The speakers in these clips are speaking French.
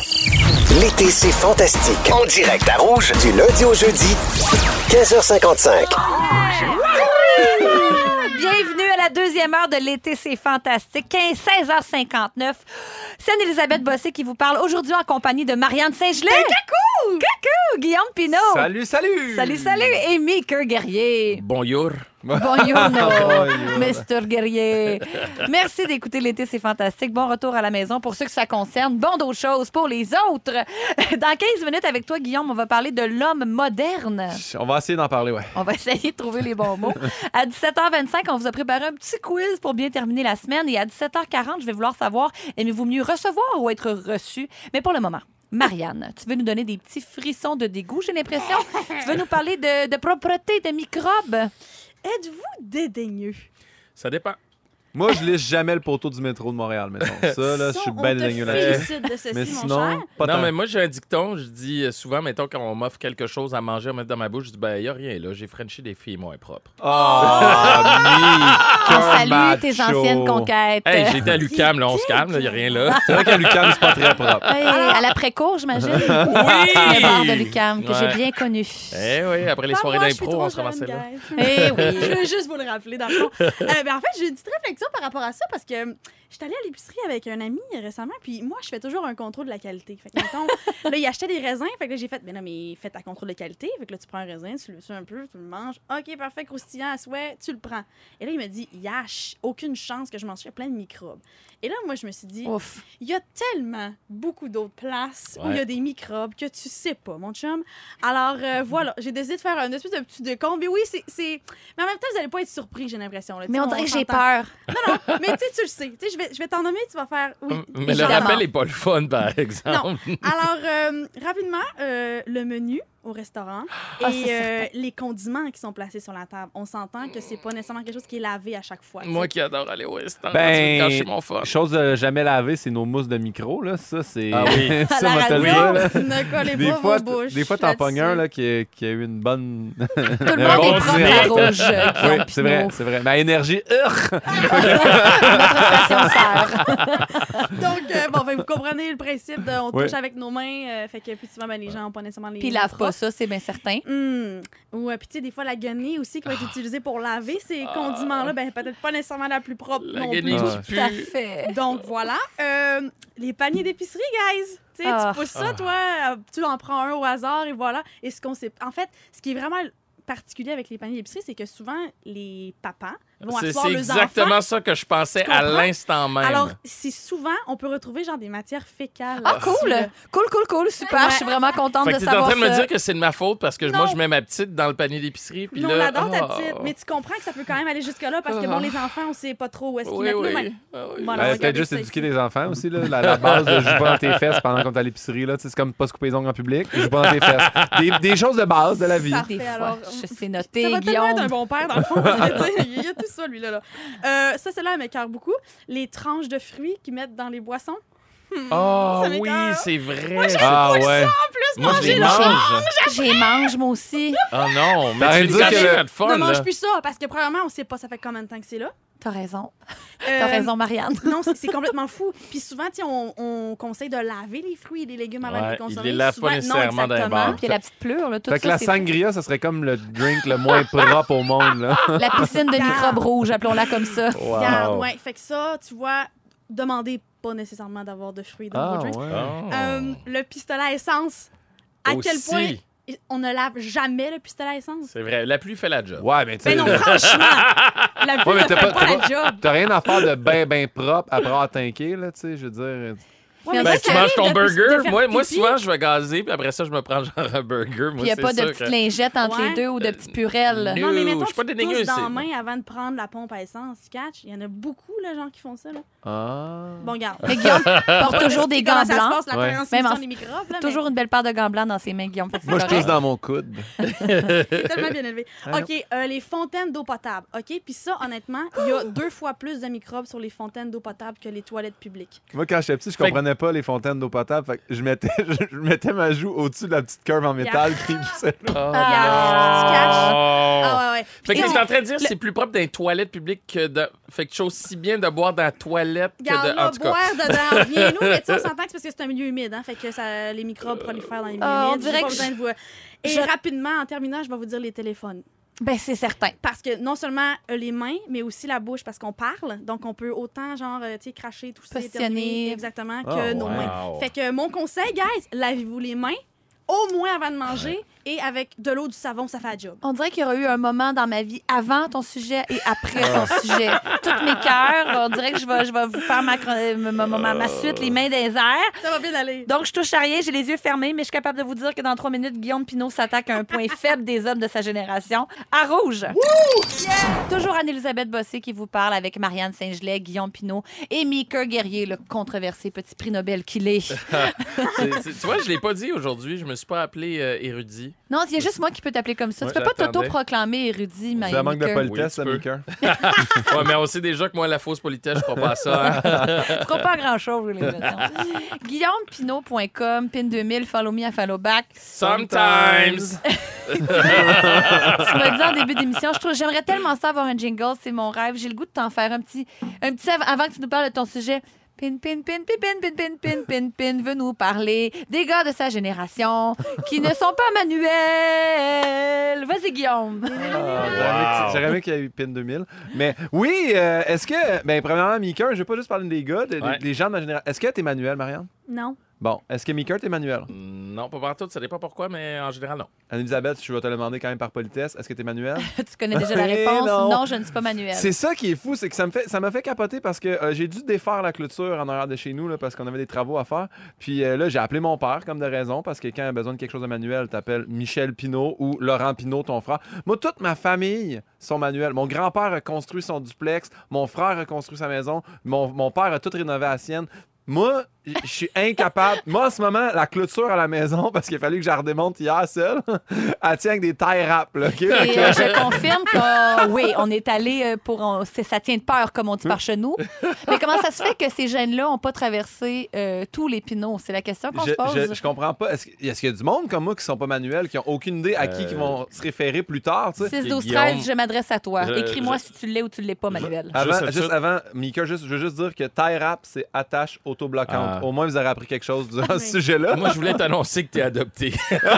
L'été, c'est fantastique. En direct à Rouge, du lundi au jeudi, 15h55. Bienvenue à la deuxième heure de l'été, c'est fantastique. 16h59. C'est Anne-Élisabeth Bossé qui vous parle aujourd'hui en compagnie de Marianne Saint-Gelais. Coucou! Coucou! Guillaume Pinault. Salut! Salut! Amy Kerr-Guerrier. Bonjour! Bonjour, Mr. Guerrier. Merci d'écouter l'été, c'est fantastique. Bon retour à la maison pour ceux que ça concerne. Bon d'autres choses pour les autres. Dans 15 minutes avec toi, Guillaume, on va parler de l'homme moderne. On va essayer d'en parler, ouais. On va essayer de trouver les bons mots. À 17h25, on vous a préparé un petit quiz pour bien terminer la semaine. Et à 17h40, je vais vouloir savoir, aimez-vous mieux recevoir ou être reçu? Mais pour le moment, Marianne, tu veux nous donner des petits frissons de dégoût, j'ai l'impression. Tu veux nous parler de propreté, de microbes? Êtes-vous dédaigneux? Ça dépend. Moi, je lisse jamais le poteau du métro de Montréal, mettons. Ça, là, je suis bien dédaigneux là-dessus. De ceci, Mais mon sinon, cher. pas Non, tant. mais moi, j'ai un dicton. Je dis souvent, mettons, quand on m'offre quelque chose à manger, à mettre dans ma bouche, je dis, ben, il n'y a rien là. J'ai frenché des filles moins propres. On salue tes anciennes conquêtes. Hey, j'étais à l'UQAM, là, on se calme, il n'y a rien là. C'est vrai qu'à l'UQAM, c'est pas très propre. Hey, à l'après-cour, j'imagine. Oui! Le bar de l'UQAM, que j'ai Ouais. bien connu. Eh oui, après les soirées Moi, je suis d'impro, trop on se ramassait jeune, là. guys. Eh oui. Je veux juste vous le rappeler, dans le fond. En fait, j'ai une petite réflexion par rapport à ça parce que je suis allée à l'épicerie avec un ami récemment, puis moi, je fais toujours un contrôle de la qualité. Fait que, mettons, là, il achetait des raisins, fait que là, j'ai fait, mais non, mais fais ta contrôle de qualité. Fait que là, tu prends un raisin, tu le sues un peu, tu le manges. OK, parfait, croustillant à souhait, tu le prends. Et là, il me dit, yash, aucune chance que je m'en suis plein de microbes. Et là, moi, je me suis dit, Ouf. il y a tellement beaucoup d'autres places où il y a des microbes que tu sais pas, mon chum. Alors, voilà, j'ai décidé de faire un espèce de petit décompte. Mais oui, c'est... Mais en même temps, vous allez pas être surpris, j'ai l'impression. Là. Mais Tu on sais, dirait que j'ai s'entend. peur. Non, mais tu sais, tu le sais. Tu sais, je vais t'en nommer, tu vas faire... Oui, Mais le évidemment. rappel n'est pas le fun, par exemple. Non. Alors, rapidement, le menu au restaurant et les condiments qui sont placés sur la table. On s'entend que c'est pas nécessairement quelque chose qui est lavé à chaque fois. Moi qui adore aller au restaurant, Ben, tu veux gâcher mon fun. chose jamais lavée, c'est nos mousses de micro, là. Ça, c'est... Ah oui. ça, À la moi, te le radio. dire, là. Ne collez Des pas fois, vos bouches. des fois, t'en pognes un là-dessus. là, qui a eu une bonne... Tout le Un monde bon est propre dîner. à rouge. Oui, Guillaume c'est vrai, Pinault. c'est vrai. Ma énergie... Notre station sœur. Donc, bon, ben, vous comprenez le principe de on Oui. touche avec nos mains, fait que plus souvent, ben, les gens n'ont pas nécessairement les Puis mains lave pas propres. ça, c'est bien certain. Ou, puis tu sais, des fois, la guenille aussi qui va être utilisée pour laver ces condiments-là, ben, peut-être pas nécessairement la plus propre La non guenille plus. qui Tout à pue. fait. Donc, voilà. Les paniers d'épicerie, guys. Tu sais, Ah. tu pousses ça, toi, tu en prends un au hasard et voilà. Et ce qu'on sait... En fait, ce qui est vraiment particulier avec les paniers d'épicerie, c'est que souvent, les papas vont C'est asseoir leurs exactement enfants. ça que je pensais Tu à comprends? l'instant même. Alors, c'est souvent, on peut retrouver genre des matières fécales. Ah, cool! Cool. Super. Je suis vraiment contente Fait de que t'es en savoir train de me ça. dire que c'est de ma faute parce que moi, Non. je mets ma petite dans le panier d'épicerie. Puis Non, là, on l'adore ta oh. petite, mais tu comprends que ça peut quand même aller jusque-là parce que, bon, les enfants, on sait pas trop où est-ce qu'ils Oui, mettent oui. le main. Ah oui. Voilà, Peut-être regardez juste ça éduquer ici. les enfants aussi, là. La base de joue pas dans tes fesses pendant qu'on est à l'épicerie, là. Tu sais, c'est comme pas se couper les ongles en public, joue pas dans tes fesses. Des choses de base de la vie. Parfait, Des fois, alors, je sais Ça noter, va tellement être un Guillaume. bon père, dans le fond. parce que, tu sais, il y a tout ça, lui, là. Ça, c'est là, elle m'écoeure beaucoup. Les tranches de fruits qu'ils mettent dans les boissons. Oh Ça oui, m'écoeure. c'est vrai. Ah ouais. Moi, je les Moi, mange. J'ai mange, moi aussi. Oh non, T'as mais rien tu dit le que gâches le- notre fun, Ne mange là. plus ça, parce que, premièrement, on sait pas ça fait combien de temps que c'est là. T'as raison. Euh, T'as raison, Marianne. Non, c'est complètement fou. Puis souvent, tu sais, on conseille de laver les fruits et les légumes avant de Ouais, les consommer. ils les lavent Souvent, pas nécessairement non, dans les exactement. bars. Puis la petite pleure, là, tout Fait que ça, la c'est sangria, ça serait comme le drink le moins propre au monde, là. la piscine de microbes rouges, appelons-la comme ça. Regarde, Wow. ouais, fait que ça, tu vois, demandez pas nécessairement d'avoir de fruits dans vos drinks. Oh. Le pistolet à essence. À quel Aussi. point on ne lave jamais le pistolet à essence? C'est vrai, la pluie fait la job. Ouais, mais tu sais. Ben non, franchement, la pluie Ouais, mais ne t'as fait pas- pas t'as la job. T'as rien à faire de ben propre après avoir tanké, là, tu sais, je veux dire. Ouais, Ben, mais Ben, ça tu manges ton arrive de burger. faire Moi, pipi. souvent, je vais gazer, puis après ça, je me prends genre un burger. Moi, Puis il n'y a c'est pas de sûr petites que- lingettes entre Ouais. les deux ou de petits purelles. Non. Non, mais je mettons, suis pas tu dédaigneuse, tousses dans c'est- la main avant de prendre la pompe à essence, catch. Il y en a beaucoup, là, gens qui font ça, là. Ah. Bon, regarde. Mais Guillaume porte toujours des gants Comment ça se blancs. passe, la Ouais. transmission Même en- des microbes, là, Toujours une belle paire de gants blancs dans ses mains, Guillaume. Fait que c'est Moi, je correct. tousse dans mon coude. C'est tellement bien élevé. Ah, OK, les fontaines d'eau potable. OK, puis ça, honnêtement, il y a 2 fois plus de microbes sur les fontaines d'eau potable que les toilettes publiques. Moi, quand j'étais petit, je Fait que comprenais comprenais pas les fontaines d'eau potable. Fait que je mettais ma joue au-dessus de la petite curve en métal qui poussait l'eau. Oh, Tu caches. non. Ah ouais. Fait que Puis t'es en train de dire que c'est plus propre dans les toilettes publiques que de. Fait que je suis aussi bien de boire dans la toilette que Regarde, de. là, En tout cas. boire dedans, viens-nous, mais tu sais, on s'entend que c'est parce que c'est un milieu humide, hein, fait que les microbes prolifèrent dans les milieux on humides. dirait J'ai pas que besoin de vous... Et rapidement, en terminant, je vais vous dire les téléphones. Ben, c'est certain. Parce que non seulement les mains, mais aussi la bouche, parce qu'on parle. Donc, on peut autant, genre, tu sais, cracher, tousser, Positionner. éternuer, exactement, que Oh, nos wow. mains. Fait que mon conseil, guys, lavez-vous les mains, au moins avant de manger, et avec de l'eau, du savon, ça fait la job. On dirait qu'il y aurait eu un moment dans ma vie avant ton sujet et après ton sujet. Toutes mes cœurs, on dirait que je vais vous faire ma suite, les mains des airs. Ça va bien aller. Donc, je touche à rien, j'ai les yeux fermés, mais je suis capable de vous dire que dans 3 minutes, Guillaume Pinault s'attaque à un point faible des hommes de sa génération, à rouge. Toujours Anne-Élisabeth Bossé qui vous parle avec Marianne Saint-Gelais, Guillaume Pinault et Mika Guerrier, le controversé petit prix Nobel qu'il est. Tu vois, je l'ai pas dit aujourd'hui. Je me suis pas appelé érudit. Non, il y a juste moi qui peux t'appeler comme ça. Ouais, tu peux pas j'attendais. t'auto-proclamer érudit, C'est un manque de Mika. politesse, ça, Oui, tu Mika. Ouais, mais on sait déjà que moi, la fausse politesse, je crois pas à ça. Hein? Tu feras pas grand-chose, j'ai l'impression. GuillaumePinault.com, pin 2000, follow me à follow back. Sometimes. Tu m'as dit en début d'émission, j'aimerais tellement ça avoir un jingle, c'est mon rêve. J'ai le goût de t'en faire un petit avant que tu nous parles de ton sujet. Pin, veut nous parler des gars de sa génération qui ne sont pas manuels. Vas-y, Guillaume. J'aurais aimé qu'il y ait eu PIN 2000. Mais oui, est-ce que... Ben, premièrement, Mika, je vais pas juste parler des gars, des gens de ma génération. Est-ce que t'es manuel, Marianne? Non. Bon, est-ce que Mika, t'es manuel? Non, pas partout, ça dépend pourquoi, mais en général, non. Anne-Elisabeth, je vais te le demander quand même par politesse. Est-ce que t'es manuel? Tu connais déjà la Eh réponse. non. Non, je ne suis pas manuel. C'est ça qui est fou, c'est que ça m'a fait capoter parce que j'ai dû défaire la clôture en arrière de chez nous là, parce qu'on avait des travaux à faire. Puis là, j'ai appelé mon père comme de raison parce que quand il a besoin de quelque chose de manuel, t'appelles Michel Pinault ou Laurent Pinault, ton frère. Moi, toute ma famille sont manuels. Mon grand-père a construit son duplex, mon frère a construit sa maison, mon père a tout rénové à la sienne. Moi, je suis incapable. Moi, en ce moment, la clôture à la maison, parce qu'il a fallu que je la redémonte hier seule, elle tient avec des tailles rap. Là, OK? Et je confirme que oui, on est allé ça tient de peur, comme on dit par chez nous. Mais comment ça se fait que ces gènes-là n'ont pas traversé tous les Pinault? C'est la question qu'on se pose. Je comprends pas. Est-ce qu'il y a du monde comme moi qui sont pas manuels, qui ont aucune idée à qui ils vont se référer plus tard? Tu sais? 6, 12, Guillaume, 13, je m'adresse à toi. Écris-moi je- si tu l'es ou tu l'es pas, Manuel. Avant, Mika, je veux juste dire que taille rap, c'est attache autobloquante. Ah. Au moins, vous aurez appris quelque chose durant ce sujet-là. Moi, je voulais t'annoncer que t'es adopté.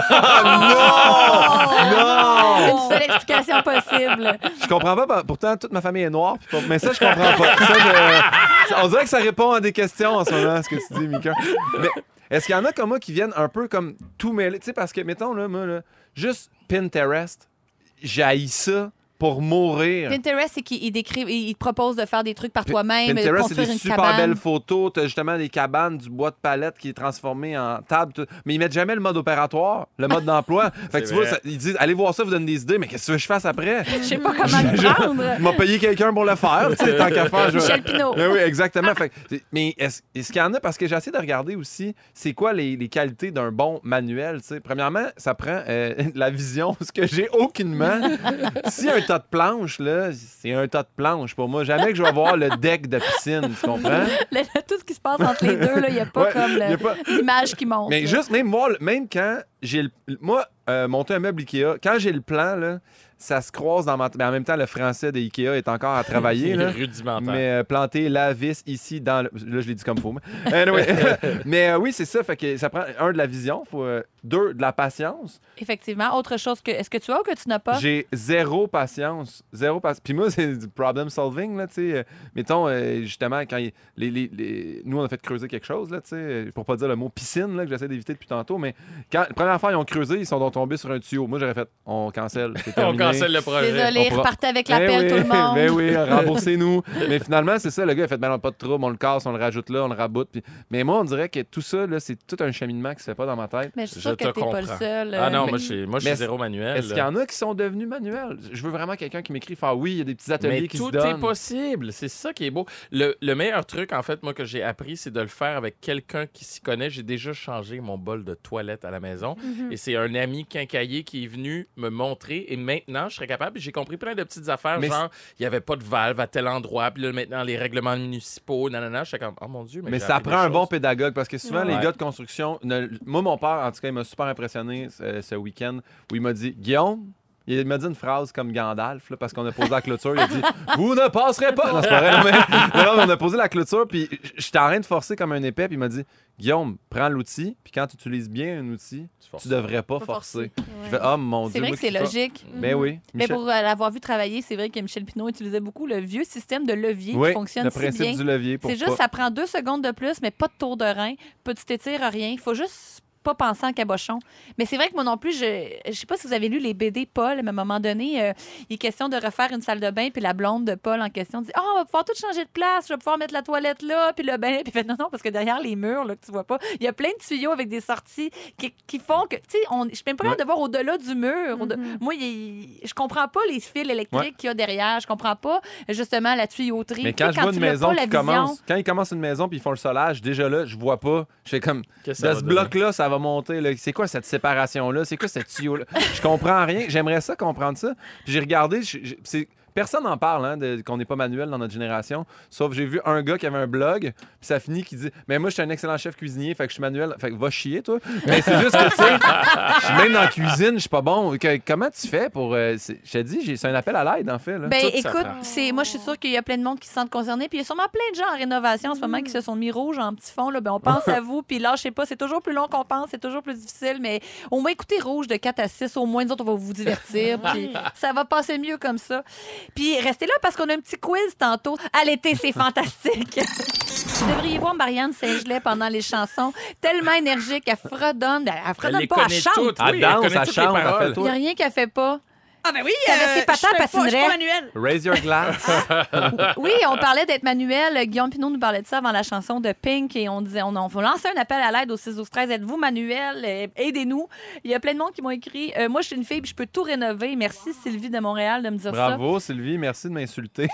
Non! Une seule explication possible. Je comprends pas. Pourtant, toute ma famille est noire. Mais ça, je comprends pas. On dirait que ça répond à des questions en ce moment, ce que tu dis, Mika. Mais est-ce qu'il y en a comme moi qui viennent un peu comme tout mêler? Tu sais, parce que, mettons, là, moi, là, juste Pinterest, j'haïs ça pour mourir. Pinterest, c'est qu'il te propose de faire des trucs par toi-même, Pinterest, c'est construire des une super cabane. belles photos. T'as justement des cabanes, du bois de palette qui est transformé en table. Tout. Mais ils mettent jamais le mode opératoire, le mode d'emploi. Fait que tu vois, ils disent, allez voir ça, vous donne des idées, mais qu'est-ce que tu veux que je fasse après? Je sais pas comment le prendre. Il m'a payé quelqu'un pour le faire, tu sais, tant qu'à faire. Michel Pinault. Oui, exactement. Fait que, mais est-ce qu'il y en a, parce que j'ai essayé de regarder aussi, c'est quoi les qualités d'un bon manuel, tu sais. Premièrement, ça prend la vision, ce que j'ai aucunement. Si un tas de planches, là, c'est un tas de planches pour moi. Jamais que je vais voir le deck de piscine, tu comprends? Tout ce qui se passe entre les deux, il n'y a pas Ouais, comme y a pas- l'image qui monte. Mais là. juste, même quand j'ai moi, monter un meuble Ikea, quand j'ai le plan, là, ça se croise dans ma... Mais en même temps, le français de Ikea est encore à travailler, là. Rudimentaire. Mais planter la vis ici dans le... Là, je l'ai dit comme faux. Mais, anyway. Mais oui, c'est ça. Fait que ça prend, de la vision. Faut, 2, de la patience. Effectivement. Autre chose que... Est-ce que tu as ou que tu n'as pas? J'ai zéro patience. Puis moi, c'est du problem solving, là, tu sais. Mettons, justement, quand nous, on a fait creuser quelque chose, là, tu sais, pour pas dire le mot piscine, là, que j'essaie d'éviter depuis tantôt, mais quand la première fois, ils ont creusé, ils sont donc tombés sur un tuyau. Moi, j'aurais fait, on cancelle, c'est On terminé. cancelle le projet. Désolé, On pourra- repartez avec l'appel, oui, tout le monde. Ben oui, remboursez-nous. Mais finalement, c'est ça, le gars a fait, ben non, pas de trouble, on le casse, on le rajoute là, on le raboute. Puis... Mais moi, on dirait que tout ça, là, c'est tout un cheminement qui se fait pas dans ma tête. Mais je suis Je sûre que te t'es pas le comprends. seul. Ah non, mais- moi, je suis Mais zéro manuel. Est-ce qu'il y en a qui sont devenus manuels? Je veux vraiment quelqu'un qui m'écrit, faire oui, il y a des petits ateliers Mais qui tout se donnent. est possible. C'est ça qui est beau. Le meilleur truc, en fait, moi, que j'ai appris, c'est de le faire avec quelqu'un qui s'y connaît. J'ai déjà changé mon bol de toilette à la maison. Et c'est un ami quincailler qui est venu me montrer. Et maintenant, je serais capable. J'ai compris plein de petites affaires, Mais genre, il n'y avait pas de valve à tel endroit. Puis là, maintenant, les règlements municipaux, nanana. J'étais comme, oh mon Dieu. Mais j'ai ça appris prend des un bon choses. pédagogue parce que souvent, les Ouais. gars de construction. Moi, mon père, en tout cas, il m'a super impressionné ce week-end où il m'a dit Guillaume, il m'a dit une phrase comme Gandalf, là, parce qu'on a posé la clôture. Il a dit Vous ne passerez pas. Non, c'est pas vrai, non, mais on a posé la clôture, puis j'étais en train de forcer comme un épais, puis il m'a dit Guillaume, prends l'outil, puis quand tu utilises bien un outil, tu devrais pas forcer. Je fais Oh mon C'est Dieu. vrai moi que c'est qui fa- logique. Ben oui. Mais Michel- pour l'avoir vu travailler, c'est vrai que Michel Pinot utilisait beaucoup le vieux système de levier oui, qui fonctionne le si principe bien. du levier. Pour C'est juste, pas- ça prend 2 secondes de plus, mais pas de tour de rein. Pas tu t'étires rien. Il faut juste pas penser en cabochon. Mais c'est vrai que moi non plus, je sais pas si vous avez lu les BD Paul, mais à un moment donné, il est question de refaire une salle de bain, puis la blonde de Paul en question dit « on va pouvoir tout changer de place, je vais pouvoir mettre la toilette là, puis le bain. » Puis il fait « Non, parce que derrière les murs, là, que tu vois pas, il y a plein de tuyaux avec des sorties qui font que, tu sais, je suis même pas capable de voir au-delà du mur. Moi, je comprends pas les fils électriques qu'il y a derrière. Je comprends pas, justement, la tuyauterie. Mais Tu sais, quand je vois une tu l'as maison pas, la qui vision. commence, quand ils commencent une maison puis ils font le solage, déjà là, je vois pas. Je fais comme, Qu'est-ce que ça de va ce donner? bloc-là, ça va monter. Là. C'est quoi cette séparation-là? C'est quoi ce tuyau-là? Je comprends rien. J'aimerais ça comprendre ça. Puis j'ai regardé, personne n'en parle, hein, qu'on n'est pas manuel dans notre génération. Sauf j'ai vu un gars qui avait un blog, puis ça finit qui dit mais moi, je suis un excellent chef cuisinier, fait que je suis manuel. Fait que va chier, toi. Mais c'est juste que, tu sais, je suis même dans la cuisine, je suis pas bon. Comment tu fais pour. Je te dis, c'est un appel à l'aide, en fait. Là. Ben, Tout écoute, s'apprend. moi, je suis sûre qu'il y a plein de monde qui se sentent concernés. Puis il y a sûrement plein de gens en rénovation en ce moment qui se sont mis rouges en petit fond. Là. Ben, on pense à vous. Puis là, je sais pas, c'est toujours plus long qu'on pense, c'est toujours plus difficile. Mais au moins, écoutez Rouge de 4 à 6. Au moins, nous autres, on va vous divertir. Puis ça va passer mieux comme ça. Puis restez là parce qu'on a un petit quiz tantôt. À l'été, c'est fantastique. Vous devriez voir Marianne Saint-Gelais pendant les chansons. Tellement énergique, elle fredonne. Elle Elle fredonne les pas, elle connaît chante. toutes. Elle Oui, danse, connaît elle toutes les chante, elle paroles. fait tout. Il n'y a rien qu'elle fait pas. Ah ben oui, Ça avait ses patins, je fais pas- je suis patinerait. pas manuel. Raise your glass. Oui, on parlait d'être manuel. Guillaume Pinot nous parlait de ça avant la chanson de Pink et on disait on va lancer un appel à l'aide au 6-12-13. Êtes-vous manuel? Aidez-nous. Il y a plein de monde qui m'ont écrit moi, je suis une fille puis je peux tout rénover. Merci Sylvie de Montréal de me dire Bravo, Sylvie. Merci de m'insulter.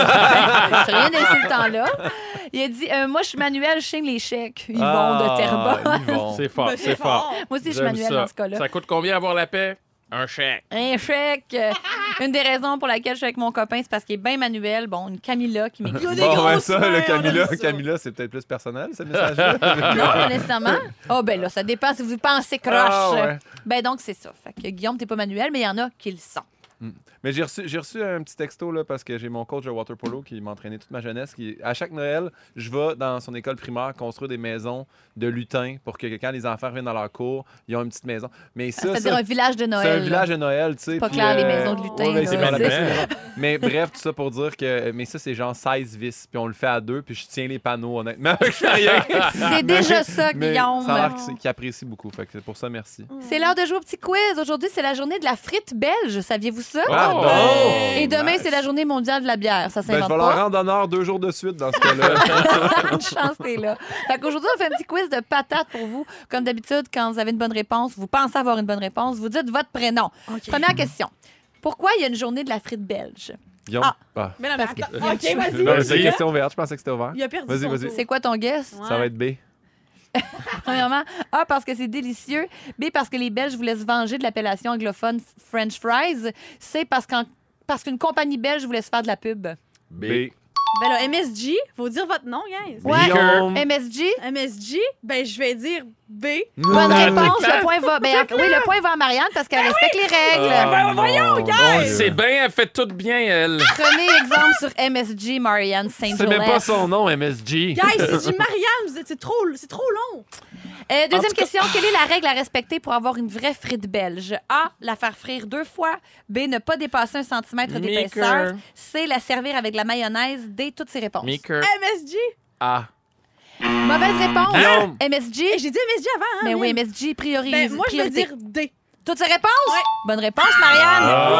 ça. C'est rien d'insultant là. Il a dit moi, je suis manuel, je signe les chèques. Ils vont de Terrebonne. Yvon. C'est fort, Ben, c'est fort. Moi aussi, je suis J'aime manuel ça. dans ce cas-là. Ça coûte combien avoir la paix? Un chèque. Un chèque. Une des raisons pour laquelle je suis avec mon copain, c'est parce qu'il est bien manuel. Bon, une Camilla qui m'écrit. Des Bon, grosses ben ça, mains, le on Camilla, aime ça. Camilla, c'est peut-être plus personnel, ce message-là. Non, pas nécessairement. Oh, ben là, ça dépend si vous pensez croche. Ah, ouais. Ben donc, c'est ça. Fait que Guillaume, t'es pas manuel, mais il y en a qui le sont. Mais j'ai reçu un petit texto là, parce que j'ai mon coach de water polo qui m'a entraîné toute ma jeunesse. À chaque Noël, je vais dans son école primaire construire des maisons de lutins pour que quand les enfants reviennent dans leur cours, ils ont une petite maison. Mais ça, C'est-à-dire un village de Noël. c'est un là. village de Noël, tu sais. pas puis, clair, les maisons de lutins, ouais, là. c'est bien bien la la peine. Mais bref, tout ça pour dire que. Mais ça, c'est genre 16 vis. Puis on le fait à 2, puis je tiens les panneaux, honnêtement. Je fais rien. C'est déjà ça, Mais Guillaume. ça a l'air qu'il apprécie beaucoup. Fait que c'est pour ça, merci. C'est l'heure de jouer au petit quiz. Aujourd'hui, c'est la journée de la frite belge. Saviez-vous ça? Pardon! Et demain, nice. c'est la journée mondiale de la bière. Ça Ben, je s'invente vais leur pas. rendre honneur 2 jours de suite dans ce cas-là. Une chance, t'es là. Fait qu'aujourd'hui, on fait un petit quiz de patates pour vous. Comme d'habitude, quand vous avez une bonne réponse, vous pensez avoir une bonne réponse, vous dites votre prénom. Première question. Pourquoi il y a une journée de la frite belge? Guillaume? Ah. Ah. Mais non, mais Parce que- attends. OK, vas-y. Non, c'est Vas-y. question ouverte. Je pensais que c'était ouvert. Il a perdu Vas-y, son vas-y. tour. C'est quoi ton guess? Ouais. Ça va être B. Premièrement, A, parce que c'est délicieux. B, parce que les Belges voulaient se venger de l'appellation anglophone French fries. C, parce qu'une compagnie belge voulait se faire de la pub. B. Ben là, MSG, faut dire votre nom, guys. Ouais. Guillaume. MSG, MSG, ben je vais dire B. bonne Ah, réponse. t'es Le point va. Ben, oui, le point va à Marianne parce qu'elle respecte les règles. Ah, voyons, mon gars! Dieu. C'est bien, elle fait tout bien, elle. Prenez exemple sur MSG, Marianne C'est même pas Saint-Gelais. son nom, MSG. Guys, c'est du Marianne, c'est trop long. Deuxième question, quelle est la règle à respecter pour avoir une vraie frite belge? A, la faire frire 2 fois. B, ne pas dépasser 1 centimètre d'épaisseur. Meeker. C, la servir avec la mayonnaise. D, toutes ces réponses. Meeker. MSG. Ah. Mauvaise réponse. Guillaume. MSG. Eh, j'ai dit MSG avant, hein? Mais oui, Will? MSG priorise. Ben, moi, je vais priorité. dire D. Toutes ces réponses? Ouais. Bonne réponse, Marianne.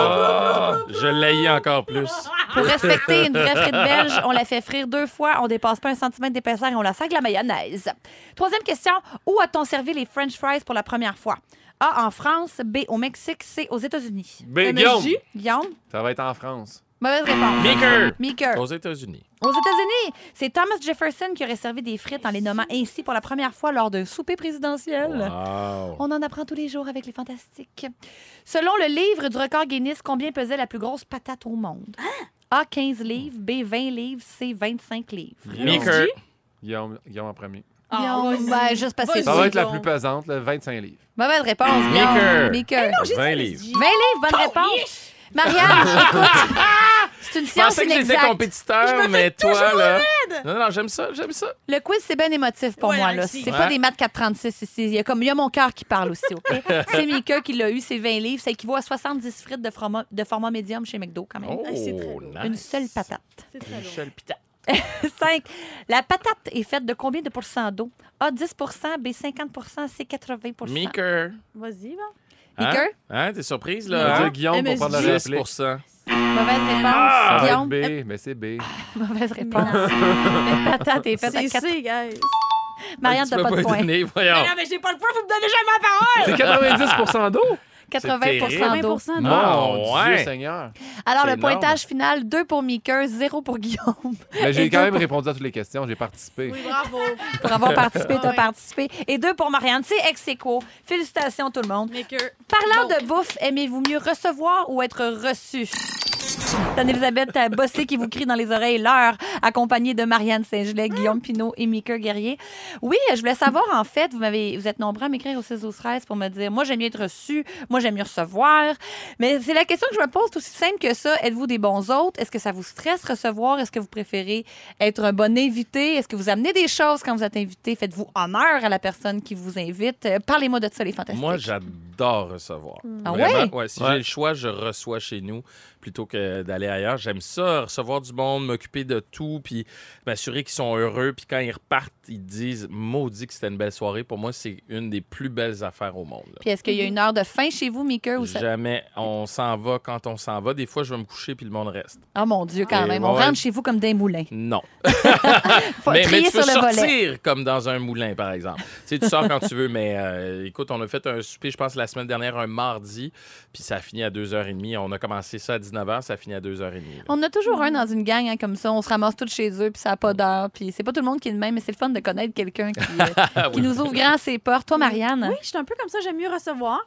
Ah. Je l'ai encore plus. Pour respecter une vraie frite belge, on la fait frire 2 fois, on dépasse pas 1 centimètre d'épaisseur et on la sert avec la mayonnaise. Troisième question, où a-t-on servi les French fries pour la première fois? A, en France. B, au Mexique. C, aux États-Unis. B. Guillaume. MSG. Guillaume? Ça va être en France. Mauvaise réponse. Meeker. Meeker. Aux États-Unis. Aux États-Unis, c'est Thomas Jefferson qui aurait servi des frites en les nommant ainsi pour la première fois lors d'un souper présidentiel. Wow. On en apprend tous les jours avec les Fantastiques. Selon le livre du record Guinness, combien pesait la plus grosse patate au monde? A, 15 livres. B, 20 livres. C, 25 livres. Meeker. Guillaume en premier. Guillaume, ben, juste parce que Ça va c'est être la bon. plus pesante, là, 25 livres. mauvaise réponse. Meeker. Meeker. 20 livres. 20 livres, bonne réponse. Marianne, écoute, c'est une Je science pensais que j'étais inexacte. compétiteur, mais toi, là... Non, j'aime ça. Le quiz, c'est bien émotif pour Ouais, moi. Là. aussi. C'est Ouais. pas des maths 436 ici. Il y a mon cœur qui parle aussi, OK? C'est Mika qui l'a eu, c'est 20 livres. Ça équivaut à 70 frites de format médium chez McDo, quand même. Oh, c'est très lourd. nice. Une seule patate. C'est très lourd. Michel Pita. 5. La patate est faite de combien de pourcents d'eau? A, 10 B, 50 C, 80 Meeker. Vas-y, va. Meeker? Hein, t'es surprise, On va là? dire Hein? Guillaume pour prendre le rappeler. 10%. Mauvaise réponse. Ça va être Guillaume? B, mais c'est B. Mauvaise réponse. La patate est faite à C'est 4. C, guys. Marianne, Tu t'as peux pas de lui point. donner, voyons. Non, mais j'ai pas le point, vous me donnez jamais la parole! C'est 90 d'eau? 80 d'eau. 20% Mon ouais. Dieu Seigneur. Alors, C'est le énorme. pointage final, 2 pour Meeker, 0 pour Guillaume. Mais Et j'ai quand deux même pour- répondu à toutes les questions, j'ai participé. Oui, bravo. Pour avoir participé, t'as Ouais. participé. Et 2 pour Marianne. C'est ex-aequo. Félicitations tout le monde. Mais que. Parlant Bon. de bouffe, aimez-vous mieux recevoir ou être reçu? C'est Anne-Elisabeth Bossé qui vous crie dans les oreilles l'heure, accompagnée de Marianne Saint-Gelais, Guillaume Pinault et Meeker Guerrier. Oui, je voulais savoir, en fait, vous êtes nombreux à m'écrire au 6-12-13 pour me dire, moi, j'aime mieux être reçu, moi, j'aime mieux recevoir. Mais c'est la question que je me pose, c'est aussi simple que ça. Êtes-vous des bons hôtes? Est-ce que ça vous stresse recevoir? Est-ce que vous préférez être un bon invité? Est-ce que vous amenez des choses quand vous êtes invité? Faites-vous honneur à la personne qui vous invite? Parlez-moi de ça, les fantastiques. Moi, j'adore recevoir. Ah Vraiment, ouais? Si Ouais. j'ai le choix, je reçois chez nous plutôt que d'aller ailleurs. J'aime ça, recevoir du monde, m'occuper de tout, puis m'assurer qu'ils sont heureux. Puis quand ils repartent, ils disent « Maudit que c'était une belle soirée ». Pour moi, c'est une des plus belles affaires au monde. là. Puis est-ce qu'il y a une heure de fin chez vous, Meeker? Ou ça... Jamais on s'en va quand on s'en va. Des fois, je vais me coucher puis le monde reste. Oh mon Dieu, quand Et même. On ouais. rentre chez vous comme des moulins. Non. Faut mais trier tu peux sur le volet. sortir comme dans un moulin, par exemple. Tu sais, tu sors quand tu veux, mais écoute, on a fait un souper, je pense, la semaine dernière, un mardi, puis ça a fini à 2h30. On a commencé ça à 19h, ça a fini à 2h30. là. On a toujours un dans une gang hein, comme ça. On se ramasse tous chez eux, puis ça n'a pas d'heure. Puis c'est pas tout le monde qui est le même, mais c'est le fun de connaître quelqu'un qui nous ouvre grand ses portes. Toi, Marianne? Oui, je suis un peu comme ça. J'aime mieux recevoir.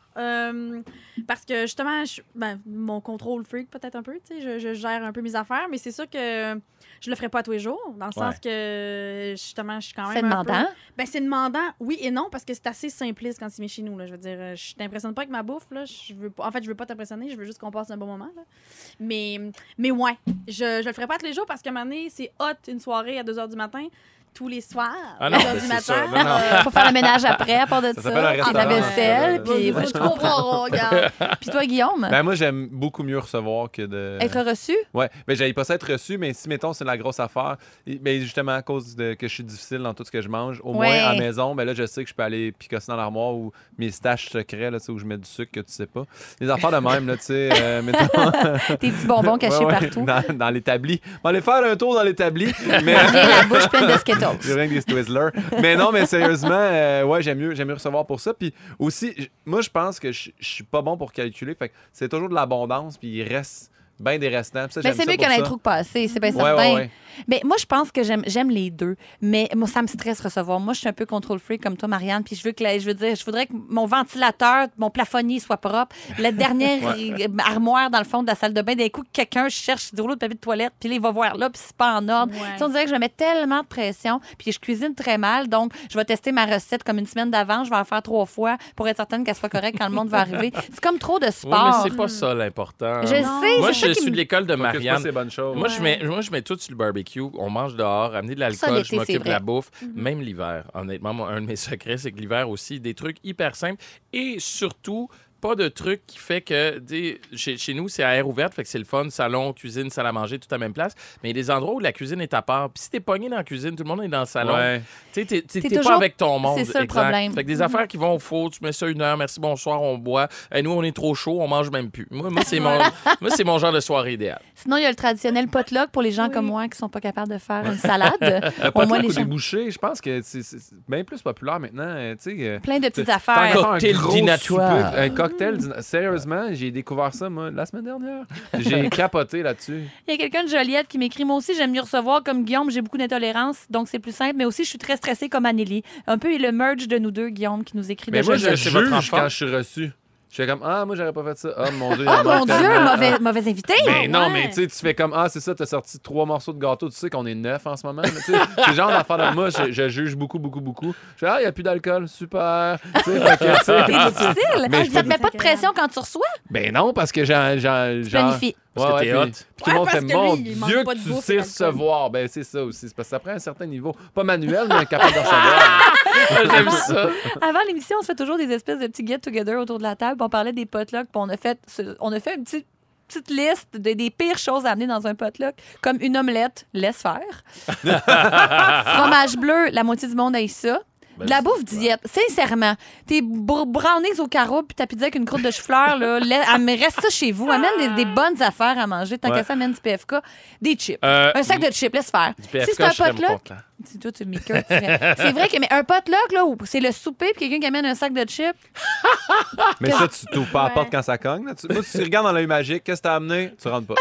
Parce que justement, mon contrôle freak, peut-être un peu. Tu sais, je gère un peu mes affaires, mais c'est sûr que je le ferai pas tous les jours. Dans le sens que, justement, je suis quand même. C'est demandant. Un peu... Ben, c'est demandant, oui et non, parce que c'est assez simpliste quand tu viens chez nous. Là. Je veux dire, je t'impressionne pas avec ma bouffe. Là. En fait, je veux pas t'impressionner. Je veux juste qu'on passe un bon moment. Là. Mais ouais, je le ferai pas tous les jours parce qu'à un moment donné, c'est hot une soirée à 2 h du matin. Tous les soirs, Ah non, 2 h ben du c'est ça. matin. Non, non. Faut faire le ménage après, à part de Ça ça. s'appelle un Puis la restaurant. vaisselle. Puis Ouais, je comprends. regarde. Puis toi, Guillaume? Ben moi, j'aime beaucoup mieux recevoir que de... Être reçu? Ouais, mais j'avais pas ça être reçu, mais si, mettons, c'est la grosse affaire, mais justement, à cause que je suis difficile dans tout ce que je mange, au moins Ouais. à la maison, ben là, je sais que je peux aller picosser dans l'armoire ou mes staches secrets, là, tu sais, où je mets du sucre que tu sais pas. Les affaires de même, là, tu sais, mettons... Tes petits bonbons cachés Ouais, ouais, partout. Dans l'établi. On va aller faire un tour dans l'établi, mais... J'ai la bouche pleine de Skittles. J'ai rien que des Twizzlers. Mais non, mais sérieusement, ouais, j'aime mieux recevoir pour ça. Puis aussi, moi, je pense que je suis pas bon pour calculer. Fait que c'est toujours de l'abondance, puis il reste bien des restants. Puis ça, Mais j'aime c'est ça mieux pour qu'un ça. intro passé, c'est bien Ouais, certain. ouais. Mais moi, je pense que j'aime les deux. Mais moi, ça me stresse recevoir. Moi, je suis un peu control freak comme toi, Marianne. Puis je voudrais que mon ventilateur, mon plafonnier soit propre. La dernière armoire dans le fond de la salle de bain, d'un coup, quelqu'un cherche du rouleau de papier de toilette, puis là, il va voir là, puis c'est pas en ordre. Ouais. Tu sais, on dirait que je me mets tellement de pression, puis je cuisine très mal. Donc, je vais tester ma recette comme une semaine d'avant. Je vais en faire 3 fois pour être certaine qu'elle soit correcte quand le monde va arriver. C'est comme trop de Oui, sport. mais c'est pas ça l'important. Je sais, Moi, c'est ça je qui suis me- de l'école de Focus pas Marianne. ces bonnes choses. Moi, je mets tout sur le barbecue. On mange dehors, amener de Ça, l'alcool, l'été, je c'est m'occupe de vrai. la bouffe, même l'hiver. Honnêtement, moi, un de mes secrets, c'est que l'hiver aussi, des trucs hyper simples et surtout, pas de truc qui fait que chez nous, c'est à air ouverte, fait que c'est le fun, salon, cuisine, salle à manger, tout à la même place. Mais il y a des endroits où la cuisine est à part. Puis si t'es pogné dans la cuisine, tout le monde est dans le salon. Ouais. Tu sais, t'es toujours- pas avec ton monde. c'est ça le exact. problème. Fait que des affaires qui vont au four, tu mets ça 1 heure, merci, bonsoir, on boit. Et nous, on est trop chaud, on mange même plus. Moi, c'est mon genre de soirée idéale. Sinon, il y a le traditionnel potluck pour les gens Oui. comme moi qui sont pas capables de faire une salade. Le Au moins, potluck les ou des gens... bouchées, je pense que c'est bien plus populaire maintenant. Tu sais, Plein de petites t'as affaires. encore un Cocktail gros dînatoire. souper, un cocktail. Sérieusement, j'ai découvert ça, moi, la semaine dernière. J'ai capoté là-dessus. Il y a quelqu'un de Joliette qui m'écrit « Moi aussi, j'aime mieux recevoir comme Guillaume, j'ai beaucoup d'intolérance, donc c'est plus simple. Mais aussi, je suis très stressée comme Anneli. » Un peu le merge de nous deux, Guillaume, qui nous écrit Mais de moi, Joliette. je c'est votre juge enfant. quand je suis reçu. Je fais comme, moi, j'aurais pas fait ça. Oh, mon Dieu. Oh mon Dieu, mauvais invité! Ben non, Ouais. mais tu sais, tu fais comme, c'est ça, t'as sorti 3 morceaux de gâteau, tu sais qu'on est 9 en ce moment. Mais tu sais, c'est le genre d'affaire de moi, je juge beaucoup. Je fais, il n'y a plus d'alcool, super. Tu sais, fait que, tu sais, C'est difficile. Mais je Ça te peux- met pas de pression quand tu reçois? ben non, parce que genre. Planifies. Parce que t'es hot. Puis tout le monde Ouais, fait, parce que mon lui, il manque Dieu, pas que de tu bouffe sais et d'alcool. recevoir. Ben c'est ça aussi. C'est parce que ça prend un certain niveau. Pas manuel, mais capable de recevoir. J'aime ça. Avant l'émission, on se fait toujours des espèces de petits get-together autour de la table. On parlait des potlucks, puis on a fait une petite liste des pires choses à amener dans un potluck, comme une omelette, laisse faire. Fromage bleu, la moitié du monde aille ça. Ben, De la bouffe diète, sincèrement. Tes brownies au carreau puis ta pizza avec une croûte de chou-fleur, là, reste ça chez vous. Amène des bonnes affaires à manger. Tant qu'à ça, amène du PFK. Des chips. Un sac de chips, laisse faire. Du Si PFK, c'est un je serais potluck, content. si toi, tu me cœur, c'est vrai que mais un potluck, là, où c'est le souper puis quelqu'un qui amène un sac de chips. Mais ça, tu t'ouvres pas la porte Ouais. quand ça cogne. Là. Moi, si tu regardes dans l'œil magique, qu'est-ce que t'as amené? Tu rentres pas.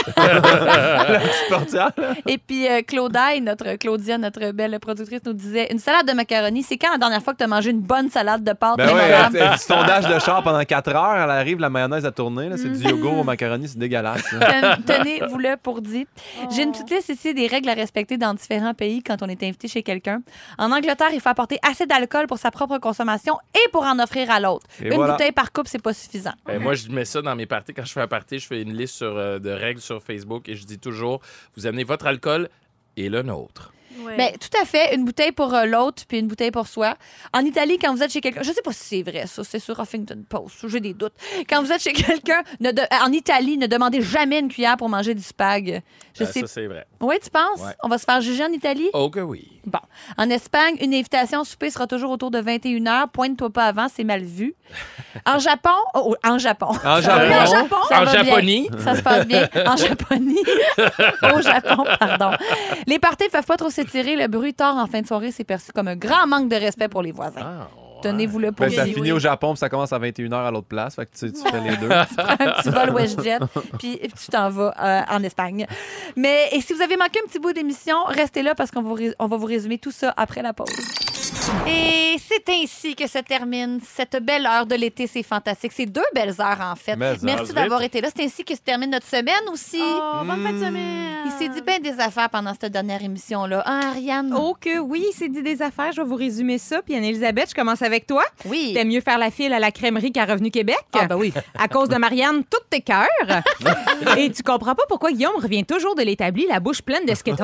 La petite portière. Et puis, Claudia, notre belle productrice, nous disait une salade de macaroni, c'est quand la dernière fois que tu as mangé une bonne salade de pâtes? Ben mémorable? ouais, du sondage de char pendant 4 heures, elle arrive, la mayonnaise à tourner. Là, c'est du yogourt au macaroni, c'est dégueulasse. Là. Tenez-vous-le pour dit. J'ai une petite liste ici des règles à respecter dans différents pays quand on est invité chez quelqu'un. En Angleterre, il faut apporter assez d'alcool pour sa propre consommation et pour en offrir à l'autre. Et Une voilà. bouteille par couple, c'est pas suffisant. Moi, je mets ça dans mes parties. Quand je fais un party, je fais une liste de règles sur Facebook et je dis toujours, vous amenez votre alcool et le nôtre. Ouais. Ben, tout à fait. Une bouteille pour l'autre puis une bouteille pour soi. En Italie, quand vous êtes chez quelqu'un, je sais pas si c'est vrai, ça, c'est sur Huffington Post, j'ai des doutes. Quand vous êtes chez quelqu'un, en Italie, ne demandez jamais une cuillère pour manger du spag. Je sais. Ça, c'est vrai. Oui, tu penses? Ouais. On va se faire juger en Italie? Oh que oui. Bon. En Espagne, une invitation au souper sera toujours autour de 21h. Pointe-toi pas avant, c'est mal vu. En Japon... en Japon. En Oui, Japon. Ça En va bien. Japonie. Ça se passe bien. En Japonie. Au Japon, pardon. Les parties ne peuvent pas trop s'étirer. Le bruit tard en fin de soirée, c'est perçu comme un grand manque de respect pour les voisins. Ah, ouais. Tenez-vous-le pour Ben, ça dit. finit au Japon, puis ça commence à 21h à l'autre place. Fait que tu fais les deux. Un petit vol WestJet, puis tu t'en vas en Espagne. Mais et si vous avez manqué un petit bout d'émission, restez là parce qu'on va vous résumer tout ça après la pause. Et c'est ainsi que se termine cette belle heure de l'été. C'est fantastique. C'est 2 belles heures, en fait. Mais Merci vite. d'avoir été là. C'est ainsi que se termine notre semaine aussi. Oh, bonne fin de semaine. Il s'est dit bien des affaires pendant cette dernière émission-là. Hein, Ariane? Oh que oui, c'est dit des affaires. Je vais vous résumer ça. Puis Anne-Elisabeth, je commence avec toi. Oui. T'aimes mieux faire la file à la crèmerie qu'à Revenu Québec. Ah, ben oui. À cause de Marianne, toutes tes cœurs. Et tu comprends pas pourquoi Guillaume revient toujours de l'établi, la bouche pleine de Skittles.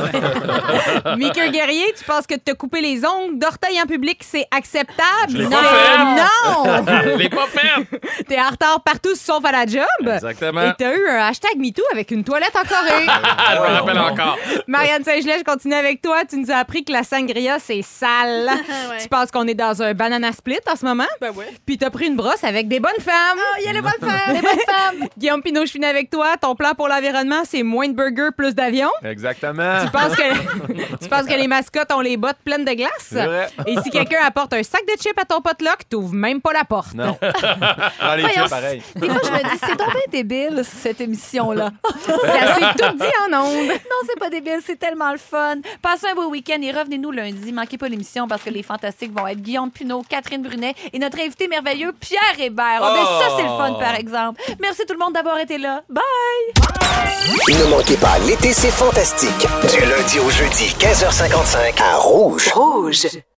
Mickey Guerrier, tu penses que te couper les ongles d'orteil en public, c'est acceptable? Je l'ai non! pas fait. Non! Je l'ai pas fait. T'es en retard partout sauf à la job. Exactement. Et t'as eu un hashtag MeToo avec une toilette en Corée. Ah, je me rappelle encore. Marianne Saint-Gelais, je continue avec toi. Tu nous as appris que la sangria, c'est sale. Ouais. Tu penses qu'on est dans un banana split en ce moment? Ben ouais. Puis t'as pris une brosse avec des bonnes femmes. Il y a les bonnes femmes. Les bonnes femmes. Guillaume Pinot, je finis avec toi. Ton plan pour l'environnement, c'est moins de burgers, plus d'avions. Exactement. Tu penses que les mascottes ont les bottes pleines de glace? C'est vrai. Et si quelqu'un apporte un sac de chips à ton potluck, t'ouvres même pas la porte. Non. Dans les Voyons, chips, pareil. Des fois, je me dis, c'est donc bien débile, cette émission-là. Ça s'est tout dit en ondes. Non, c'est pas débile, c'est tellement le fun. Passez un beau week-end et revenez-nous lundi. Manquez pas l'émission parce que les fantastiques vont être Guillaume Pinot, Catherine Brunet et notre invité merveilleux, Pierre Hébert. Oh, ben ça, c'est le fun, par exemple. Merci tout le monde d'avoir été là. Bye! Ne manquez pas l'été, c'est fantastique. Du lundi au jeudi, 15h55 à Rouge. Rouge.